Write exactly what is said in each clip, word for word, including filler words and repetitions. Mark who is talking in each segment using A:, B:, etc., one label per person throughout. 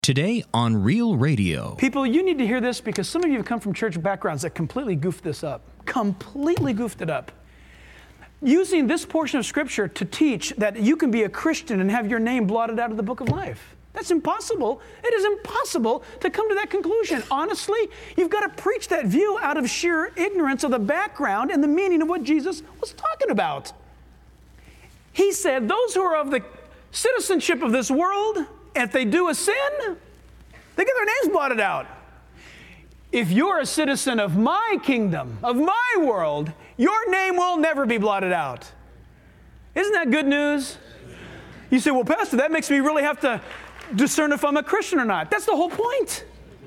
A: Today on Real Radio.
B: People, you need to hear this because some of you have come from church backgrounds that completely goofed this up. Completely goofed it up. Using this portion of Scripture to teach that you can be a Christian and have your name blotted out of the book of life. That's impossible. It is impossible to come to that conclusion. Honestly, you've got to preach that view out of sheer ignorance of the background and the meaning of what Jesus was talking about. He said, those who are of the citizenship of this world, if they do a sin, they get their names blotted out. If you're a citizen of my kingdom, of my world, your name will never be blotted out. Isn't that good news? You say, well, Pastor, that makes me really have to discern if I'm a Christian or not. That's the whole point.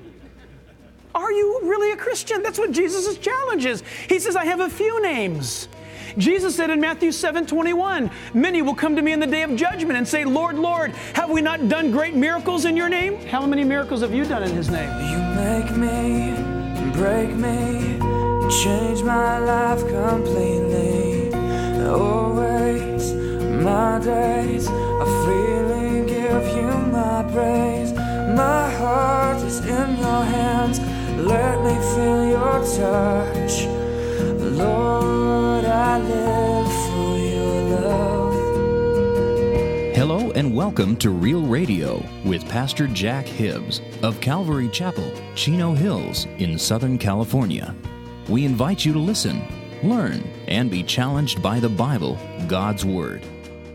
B: Are you really a Christian? That's what Jesus' challenge is. He says, I have a few names. Jesus said in Matthew seven twenty-one, many will come to me in the day of judgment and say, Lord, Lord, have we not done great miracles in your name? How many miracles have you done in his name?
C: You make me, break me, change my life completely. Always, my days are freely give you my praise. My heart is in your hands, let me feel your touch. Lord, I live for your love.
A: Hello and welcome to Real Radio with Pastor Jack Hibbs of Calvary Chapel, Chino Hills in Southern California. We invite you to listen, learn, and be challenged by the Bible, God's Word.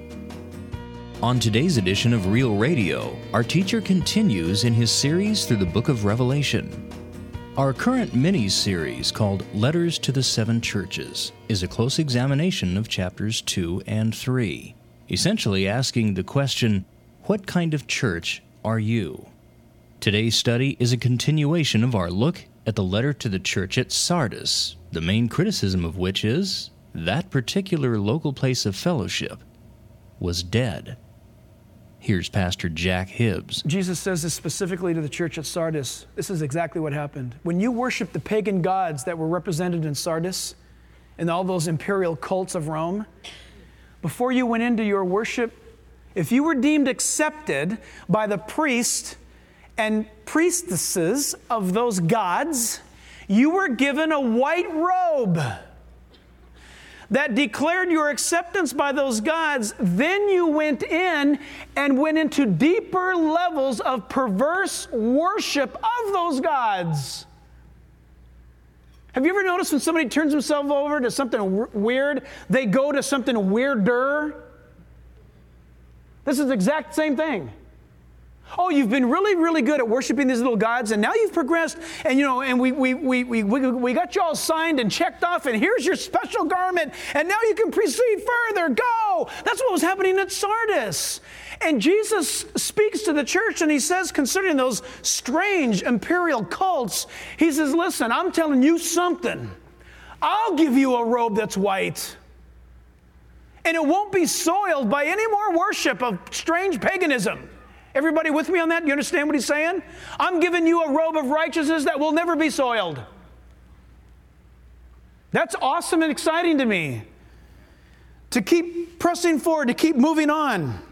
A: On today's edition of Real Radio, our teacher continues in his series through the book of Revelation. Our current mini-series, called Letters to the Seven Churches, is a close examination of chapters two and three, essentially asking the question, what kind of church are you? Today's study is a continuation of our look at the letter to the church at Sardis, the main criticism of which is that particular local place of fellowship was dead. Here's Pastor Jack Hibbs.
B: Jesus says this specifically to the church at Sardis. This is exactly what happened. When you worship the pagan gods that were represented in Sardis and all those imperial cults of Rome, before you went into your worship, if you were deemed accepted by the priest and priestesses of those gods, you were given a white robe that declared your acceptance by those gods. Then you went in and went into deeper levels of perverse worship of those gods. Have you ever noticed when somebody turns themselves over to something w- weird, they go to something weirder? This is the exact same thing. Oh, you've been really, really good at worshiping these little gods, and now you've progressed, and you know, and we we we we we got you all signed and checked off, and here's your special garment, and now you can proceed further. Go! That's what was happening at Sardis. And Jesus speaks to the church, and he says concerning those strange imperial cults, he says, listen, I'm telling you something. I'll give you a robe that's white, and it won't be soiled by any more worship of strange paganism. Everybody with me on that? You understand what he's saying? I'm giving you a robe of righteousness that will never be soiled. That's awesome and exciting to me. To keep pressing forward, to keep moving on.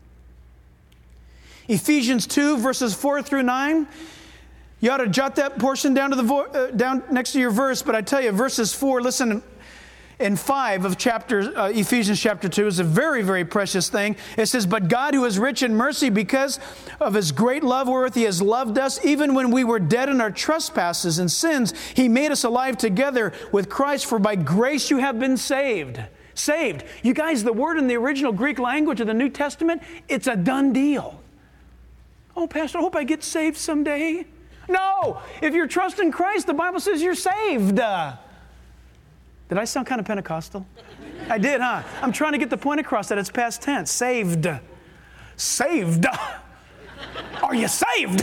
B: Ephesians two, verses four through nine. You ought to jot that portion down to the vo- uh, down next to your verse, but I tell you, verses four, listen, and five of chapter uh, Ephesians chapter two is a very, very precious thing. It says, but God, who is rich in mercy, because of his great love wherewith he has loved us, even when we were dead in our trespasses and sins, he made us alive together with Christ, for by grace you have been saved. Saved. You guys, the word in the original Greek language of the New Testament, it's a done deal. Oh, Pastor, I hope I get saved someday. No! If you're trusting Christ, the Bible says you're saved. Uh, Did I sound kind of Pentecostal? I did, huh? I'm trying to get the point across that it's past tense. Saved. Saved. Are you saved?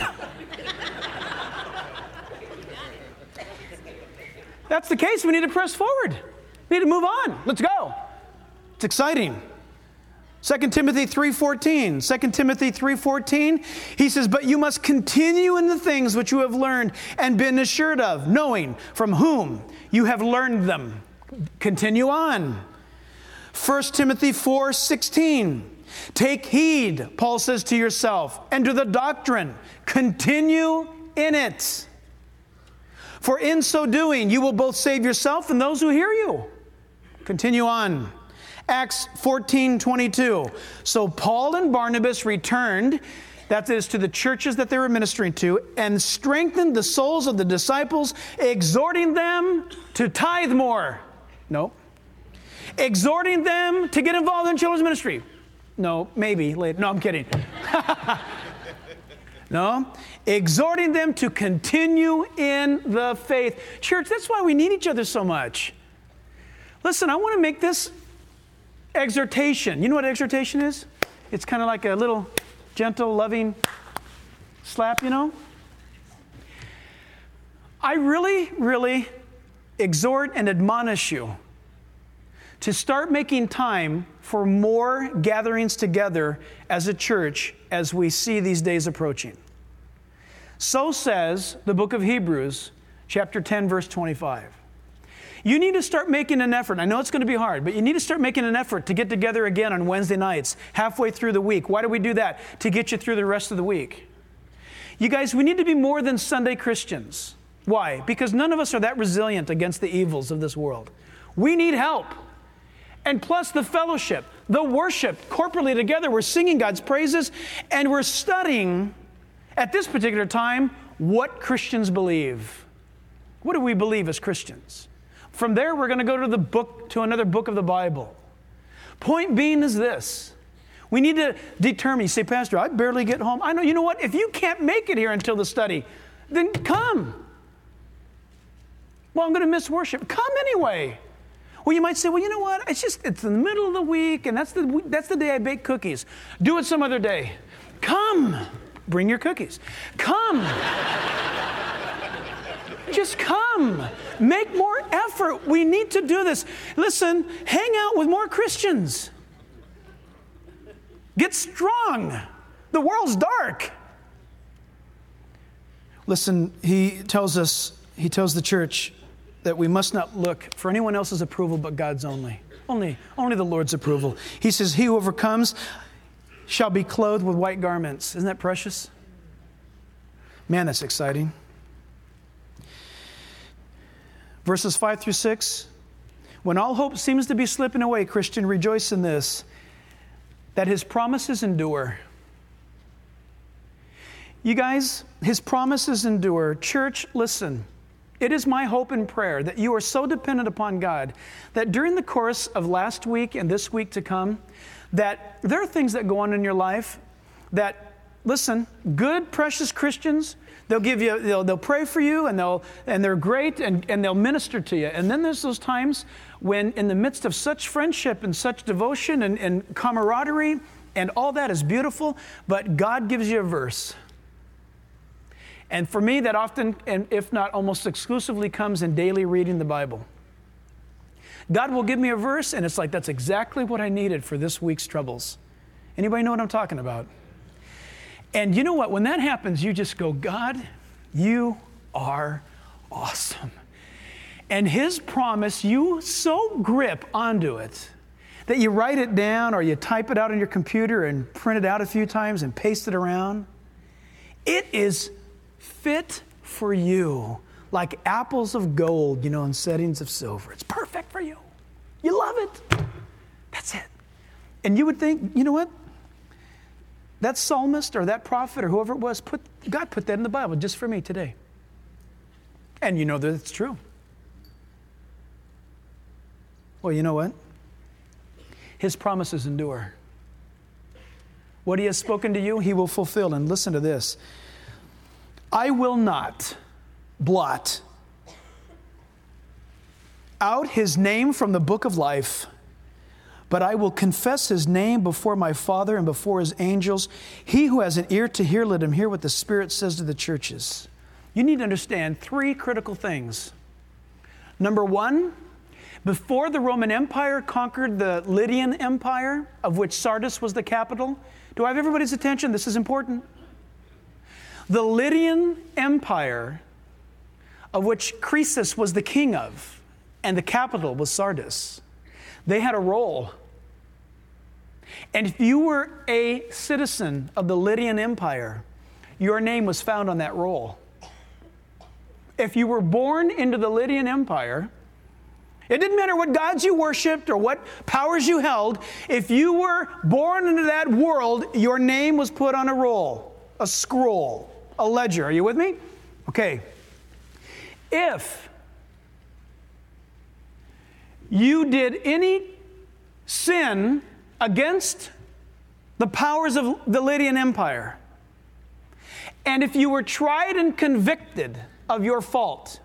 B: That's the case. We need to press forward. We need to move on. Let's go. It's exciting. Second Timothy three fourteen. Second Timothy three fourteen, he says, but you must continue in the things which you have learned and been assured of, knowing from whom you have learned them. Continue on. First Timothy four sixteen. Take heed, Paul says, to yourself and to the doctrine. Continue in it. For in so doing, you will both save yourself and those who hear you. Continue on. Acts fourteen twenty-two. So Paul and Barnabas returned, that is, to the churches that they were ministering to, and strengthened the souls of the disciples, exhorting them to tithe more. No. Exhorting them to get involved in children's ministry. No, maybe later. No, I'm kidding. No. Exhorting them to continue in the faith. Church, that's why we need each other so much. Listen, I want to make this exhortation. You know what exhortation is? It's kind of like a little gentle, loving slap, you know? I really, really exhort and admonish you to start making time for more gatherings together as a church as we see these days approaching. So says the book of Hebrews, chapter ten, verse twenty-five. You need to start making an effort. I know it's going to be hard, but you need to start making an effort to get together again on Wednesday nights, halfway through the week. Why do we do that? To get you through the rest of the week. You guys, we need to be more than Sunday Christians. Why? Because none of us are that resilient against the evils of this world. We need help. And plus the fellowship, the worship, corporately together, we're singing God's praises, and we're studying, at this particular time, what Christians believe. What do we believe as Christians? From there, we're going to go to the book, to another book of the Bible. Point being is this. We need to determine. You say, Pastor, I barely get home. I know, you know what? If you can't make it here until the study, then come. Well, I'm going to miss worship. Come anyway. Well, you might say, well, you know what? It's just, it's in the middle of the week, and that's the, that's the day I bake cookies. Do it some other day. Come. Bring your cookies. Come. Just come. Make more effort. We need to do this. Listen, hang out with more Christians. Get strong. The world's dark. Listen, he tells us, he tells the church that we must not look for anyone else's approval but God's only. Only, only the Lord's approval. He says, he who overcomes shall be clothed with white garments. Isn't that precious? Man, that's exciting. Verses five through six. When all hope seems to be slipping away, Christian, rejoice in this, that his promises endure. You guys, his promises endure. Church, listen. It is my hope and prayer that you are so dependent upon God that during the course of last week and this week to come, that there are things that go on in your life that, listen, good, precious Christians, they'll give you, they'll, they'll pray for you, and they'll, and they're great, and, and they'll minister to you. And then there's those times when, in the midst of such friendship and such devotion and, and camaraderie, and all that is beautiful, but God gives you a verse. And for me, that often, and if not almost exclusively, comes in daily reading the Bible. God will give me a verse, and it's like, that's exactly what I needed for this week's troubles. Anybody know what I'm talking about? And you know what? When that happens, you just go, God, you are awesome. And his promise, you so grip onto it that you write it down or you type it out on your computer and print it out a few times and paste it around. It is fit for you, like apples of gold, you know, in settings of silver. It's perfect for you. You love it. That's it. And you would think, you know what? That psalmist or that prophet or whoever it was, put God put that in the Bible just for me today. And you know that it's true. Well, you know what? His promises endure. What he has spoken to you, he will fulfill. And listen to this. I will not blot out his name from the book of life, but I will confess his name before my Father and before his angels. He who has an ear to hear, let him hear what the Spirit says to the churches. You need to understand three critical things. Number one, before the Roman Empire conquered the Lydian Empire, of which Sardis was the capital, do I have everybody's attention? This is important. The Lydian Empire, of which Croesus was the king of, and the capital was Sardis, they had a role. And if you were a citizen of the Lydian Empire, your name was found on that roll. If you were born into the Lydian Empire, it didn't matter what gods you worshiped or what powers you held. If you were born into that world, your name was put on a roll, a scroll, a ledger. Are you with me? Okay. If you did any sin against the powers of the Lydian Empire, and if you were tried and convicted of your fault,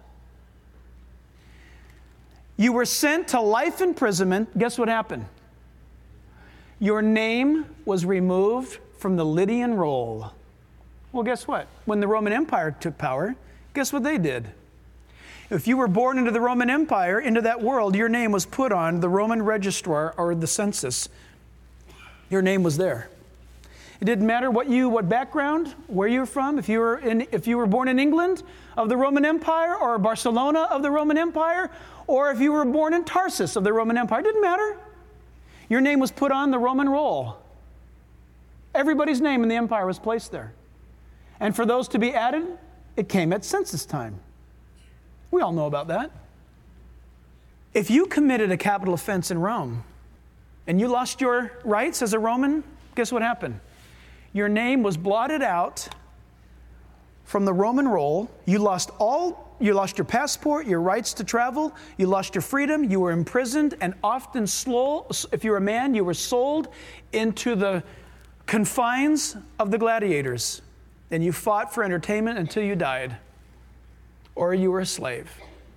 B: you were sent to life imprisonment. Guess what happened? Your name was removed from the Lydian roll. Well, guess what? When the Roman Empire took power, guess what they did? If you were born into the Roman Empire, into that world, your name was put on the Roman registrar or the census. Your name was there. It didn't matter what you, what background, where you were from. If you were in, if you were born in England of the Roman Empire, or Barcelona of the Roman Empire, or if you were born in Tarsus of the Roman Empire, it didn't matter. Your name was put on the Roman roll. Everybody's name in the empire was placed there. And for those to be added, it came at census time. We all know about that. If you committed a capital offense in Rome and you lost your rights as a Roman, guess what happened? Your name was blotted out from the Roman roll. You lost all, you lost your passport, your rights to travel, you lost your freedom, you were imprisoned, and often slow, if you were a man, you were sold into the confines of the gladiators. And you fought for entertainment until you died. Or you were a slave.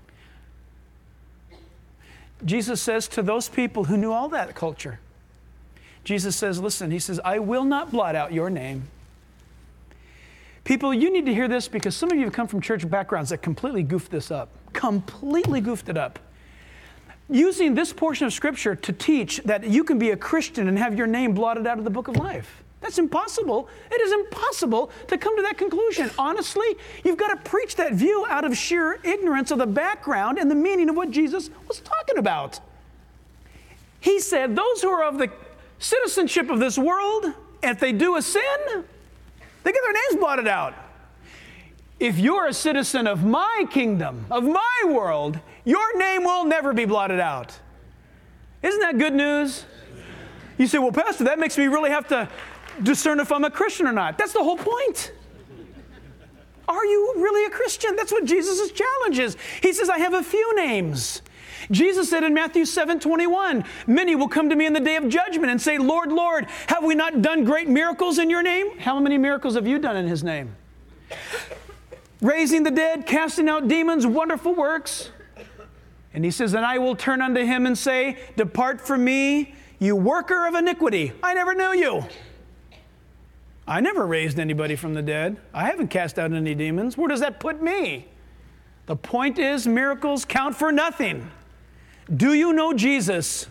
B: Jesus says to those people who knew all that culture, Jesus says, listen, he says, I will not blot out your name. People, you need to hear this because some of you have come from church backgrounds that completely goofed this up. Completely goofed it up. Using this portion of Scripture to teach that you can be a Christian and have your name blotted out of the book of life. That's impossible. It is impossible to come to that conclusion. Honestly, you've got to preach that view out of sheer ignorance of the background and the meaning of what Jesus was talking about. He said, those who are of the citizenship of this world, if they do a sin, they get their names blotted out. If you're a citizen of my kingdom, of my world, your name will never be blotted out. Isn't that good news? You say, well, Pastor, that makes me really have to discern if I'm a Christian or not. That's the whole point. Are you really a Christian? That's what Jesus' challenge is. He says, I have a few names. Jesus said in Matthew seven twenty-one, many will come to me in the day of judgment and say, Lord, Lord, have we not done great miracles in your name? How many miracles have you done in his name? Raising the dead, casting out demons, wonderful works. And he says, and I will turn unto him and say, depart from me, you worker of iniquity. I never knew you. I never raised anybody from the dead. I haven't cast out any demons. Where does that put me? The point is, miracles count for nothing. Do you know Jesus?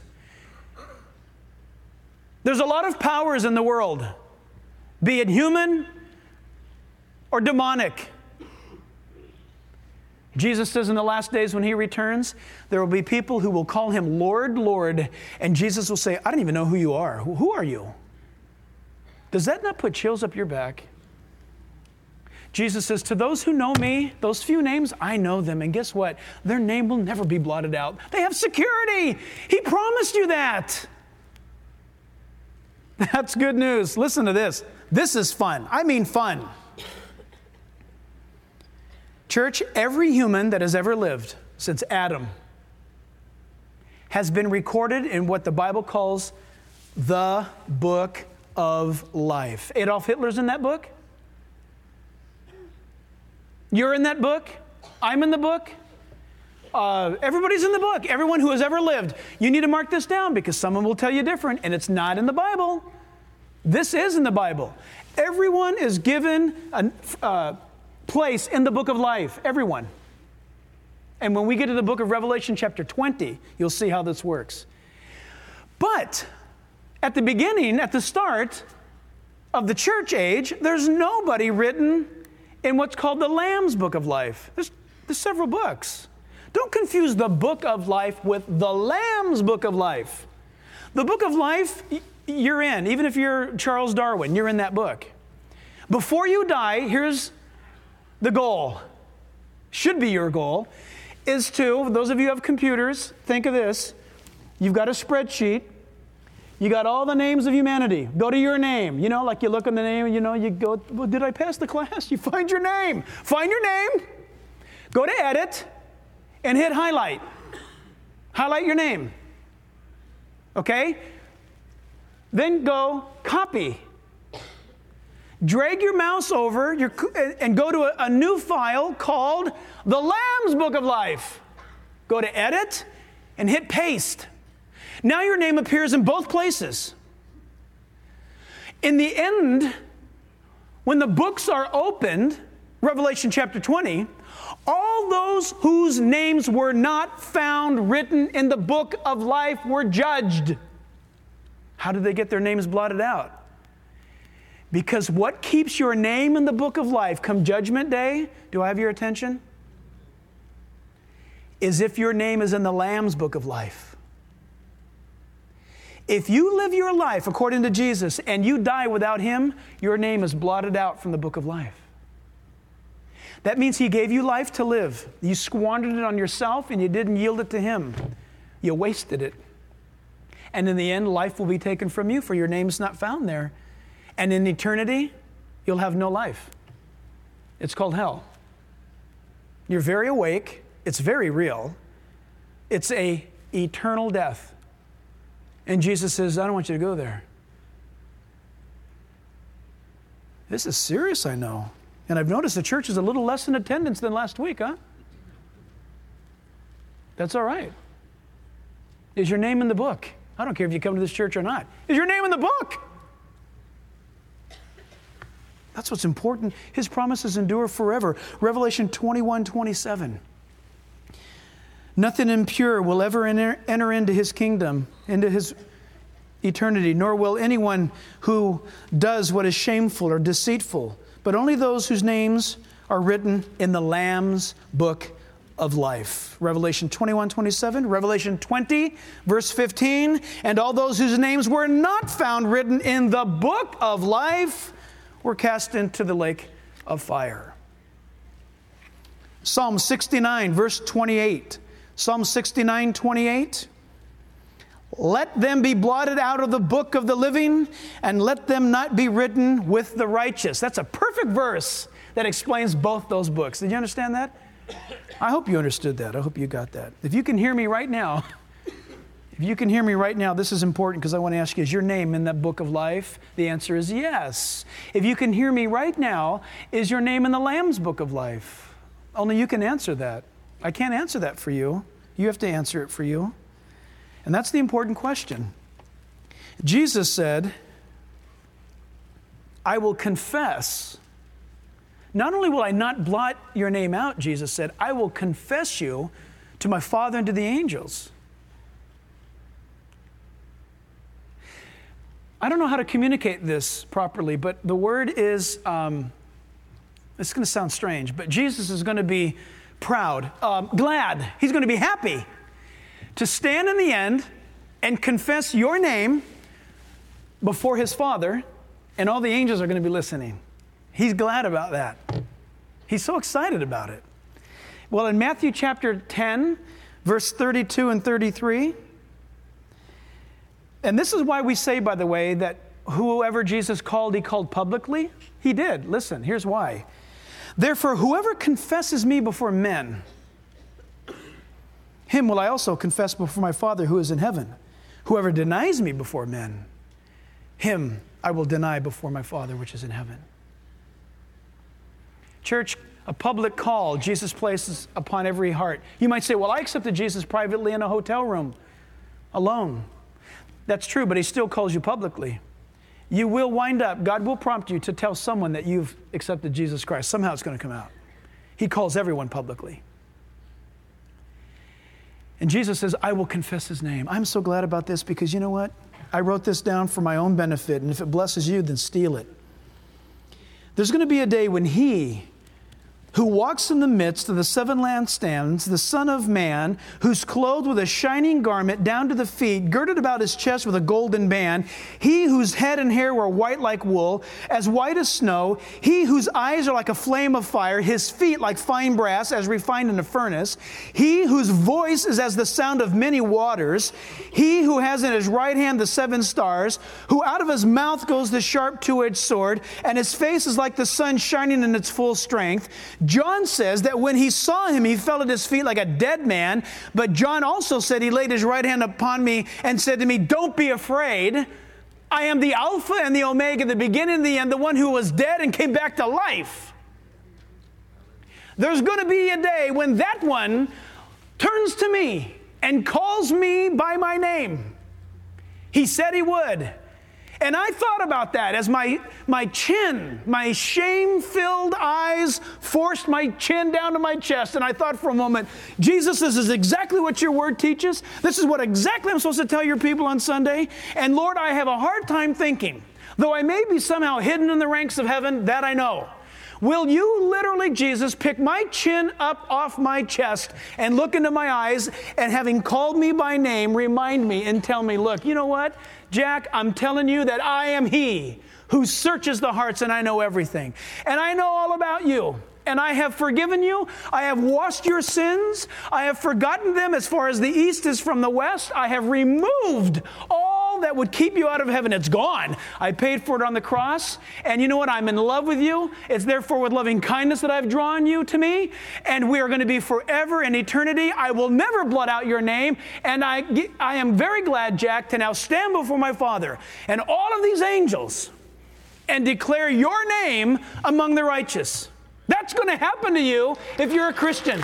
B: There's a lot of powers in the world, be it human or demonic. Jesus says in the last days when he returns, there will be people who will call him Lord, Lord, and Jesus will say, I don't even know who you are. Who, who are you? Does that not put chills up your back? Jesus says, to those who know me, those few names, I know them. And guess what? Their name will never be blotted out. They have security. He promised you that. That's good news. Listen to this. This is fun. I mean fun. Church, every human that has ever lived since Adam has been recorded in what the Bible calls the book of life. Adolf Hitler's in that book. You're in that book. I'm in the book. Uh, everybody's in the book. Everyone who has ever lived. You need to mark this down because someone will tell you different, and it's not in the Bible. This is in the Bible. Everyone is given a uh, place in the book of life. Everyone. And when we get to the book of Revelation chapter twenty, you'll see how this works. But at the beginning, at the start of the church age, there's nobody written in what's called the Lamb's Book of Life. There's, there's several books. Don't confuse the Book of Life with the Lamb's Book of Life. The Book of Life, you're in. Even if you're Charles Darwin, you're in that book. Before you die, here's the goal. Should be your goal, is to, those of you who have computers, think of this. You've got a spreadsheet. You got all the names of humanity. Go to your name. You know, like you look at the name, you know, you go, well, did I pass the class? You find your name. Find your name. Go to edit and hit highlight. Highlight your name. Okay? Then go copy. Drag your mouse over your, and go to a, a new file called the Lamb's Book of Life. Go to edit and hit paste. Now your name appears in both places. In the end, when the books are opened, Revelation chapter twenty, all those whose names were not found written in the book of life were judged. How did they get their names blotted out? Because what keeps your name in the book of life come judgment day, do I have your attention? Is if your name is in the Lamb's book of life. If you live your life according to Jesus and you die without Him, your name is blotted out from the book of life. That means He gave you life to live. You squandered it on yourself and you didn't yield it to Him. You wasted it. And in the end, life will be taken from you, for your name is not found there. And in eternity, you'll have no life. It's called hell. You're very awake. It's very real. It's a eternal death. And Jesus says, I don't want you to go there. This is serious, I know. And I've noticed the church is a little less in attendance than last week, huh? That's all right. Is your name in the book? I don't care if you come to this church or not. Is your name in the book? That's what's important. His promises endure forever. Revelation twenty-one twenty-seven. Nothing impure will ever enter, enter into His kingdom, into His eternity, nor will anyone who does what is shameful or deceitful, but only those whose names are written in the Lamb's book of life. Revelation twenty-one twenty-seven, Revelation twenty, verse fifteen, and all those whose names were not found written in the book of life were cast into the lake of fire. Psalm sixty-nine, verse twenty-eight. Psalm sixty-nine, twenty-eight. Let them be blotted out of the book of the living, and let them not be written with the righteous. That's a perfect verse that explains both those books. Did you understand that? I hope you understood that. I hope you got that. If you can hear me right now, if you can hear me right now, this is important because I want to ask you, is your name in that book of life? The answer is yes. If you can hear me right now, is your name in the Lamb's book of life? Only you can answer that. I can't answer that for you. You have to answer it for you. And that's the important question. Jesus said, I will confess. Not only will I not blot your name out, Jesus said, I will confess you to my Father and to the angels. I don't know how to communicate this properly, but the word is, um, it's going to sound strange, but Jesus is going to be proud, um, glad. He's going to be happy to stand in the end and confess your name before His Father, and all the angels are going to be listening. He's glad about that. He's so excited about it. Well, in Matthew chapter ten, verse thirty-two and thirty-three, and this is why we say, by the way, that whoever Jesus called, He called publicly. He did. Listen, here's why. Therefore, whoever confesses me before men, him will I also confess before my Father who is in heaven. Whoever denies me before men, him I will deny before my Father which is in heaven. Church, a public call Jesus places upon every heart. You might say, well, I accepted Jesus privately in a hotel room, alone. That's true, but He still calls you publicly. You will wind up, God will prompt you to tell someone that you've accepted Jesus Christ. Somehow it's going to come out. He calls everyone publicly. And Jesus says, I will confess His name. I'm so glad about this because you know what? I wrote this down for my own benefit, and if it blesses you, then steal it. There's going to be a day when He who walks in the midst of the seven lampstands, the Son of Man, who's clothed with a shining garment down to the feet, girded about his chest with a golden band, he whose head and hair were white like wool, as white as snow, he whose eyes are like a flame of fire, his feet like fine brass, as refined in a furnace, he whose voice is as the sound of many waters, he who has in his right hand the seven stars, who out of his mouth goes the sharp two-edged sword, and his face is like the sun shining in its full strength. John says that when he saw him, he fell at his feet like a dead man. But John also said he laid his right hand upon me and said to me, "Don't be afraid. I am the Alpha and the Omega, the beginning and the end, the one who was dead and came back to life." There's going to be a day when that one turns to me and calls me by my name. He said he would. And I thought about that as my, my chin, my shame-filled eyes forced my chin down to my chest. And I thought for a moment, Jesus, this is exactly what your word teaches. This is what exactly I'm supposed to tell your people on Sunday. And Lord, I have a hard time thinking, though I may be somehow hidden in the ranks of heaven, that I know. Will you literally, Jesus, pick my chin up off my chest and look into my eyes and, having called me by name, remind me and tell me, look, you know what, Jack, I'm telling you that I am He who searches the hearts, and I know everything. And I know all about you. And I have forgiven you. I have washed your sins. I have forgotten them as far as the east is from the west. I have removed all that would keep you out of heaven. It's gone. I paid for it on the cross. And you know what? I'm in love with you. It's therefore with loving kindness that I've drawn you to me. And we are going to be forever in eternity. I will never blot out your name. And I, I am very glad, Jack, to now stand before my Father and all of these angels and declare your name among the righteous. That's going to happen to you if you're a Christian.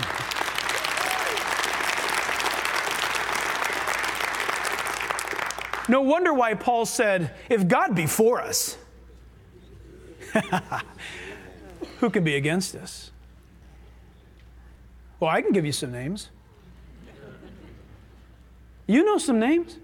B: No wonder why Paul said, if God be for us, who can be against us? Well, I can give you some names. You know some names.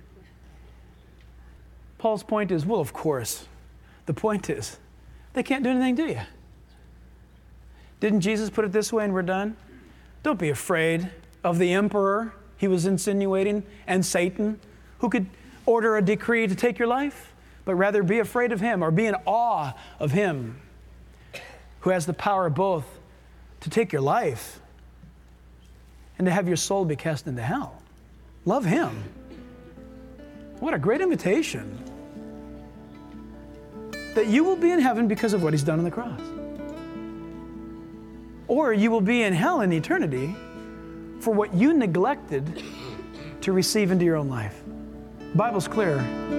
B: Paul's point is, well, of course. The point is, they can't do anything to you. Didn't Jesus put it this way and we're done? Don't be afraid of the emperor he was insinuating and Satan who could order a decree to take your life, but rather be afraid of him or be in awe of him who has the power both to take your life and to have your soul be cast into hell. Love him. What a great invitation. That you will be in heaven because of what he's done on the cross. Or you will be in hell in eternity for what you neglected to receive into your own life. The Bible's clear.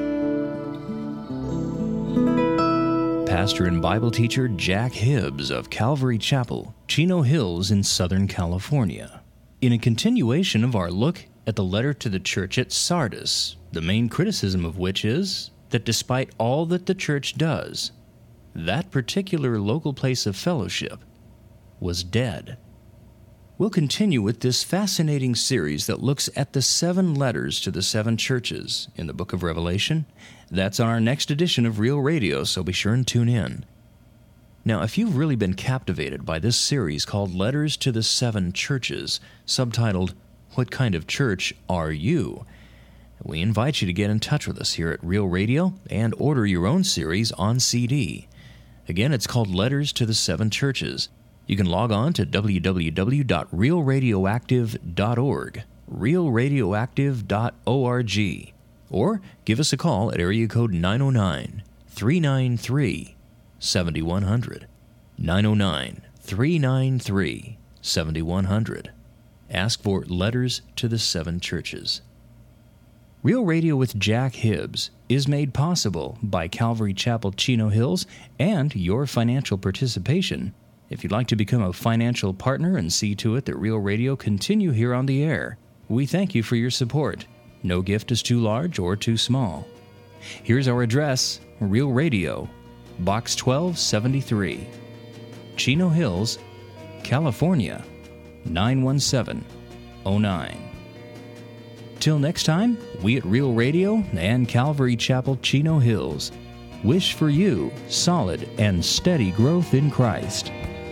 A: Pastor and Bible teacher Jack Hibbs of Calvary Chapel, Chino Hills in Southern California. In a continuation of our look at the letter to the church at Sardis, the main criticism of which is that despite all that the church does, that particular local place of fellowship was dead. We'll continue with this fascinating series that looks at the seven letters to the seven churches in the book of Revelation. That's on our next edition of Real Radio, so be sure and tune in. Now, if you've really been captivated by this series called Letters to the Seven Churches, subtitled, What Kind of Church Are You?, we invite you to get in touch with us here at Real Radio and order your own series on C D. Again, it's called Letters to the Seven Churches. You can log on to w w w dot real radioactive dot org, real radioactive dot org, or give us a call at area code nine oh nine, three nine three, seven one zero zero, nine oh nine, three nine three, seven one zero zero. Ask for Letters to the Seven Churches. Real Radio with Jack Hibbs is made possible by Calvary Chapel, Chino Hills, and your financial participation. If you'd like to become a financial partner and see to it that Real Radio continue here on the air, we thank you for your support. No gift is too large or too small. Here's our address, Real Radio, Box twelve seventy-three, Chino Hills, California, nine one seven oh nine. Till next time, we at Real Radio and Calvary Chapel, Chino Hills wish for you solid and steady growth in Christ.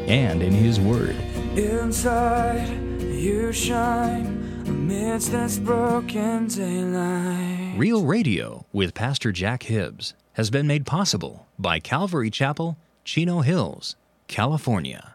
A: and in His Word.
C: Inside you shine amidst this broken daylight.
A: Real Radio with Pastor Jack Hibbs has been made possible by Calvary Chapel, Chino Hills, California.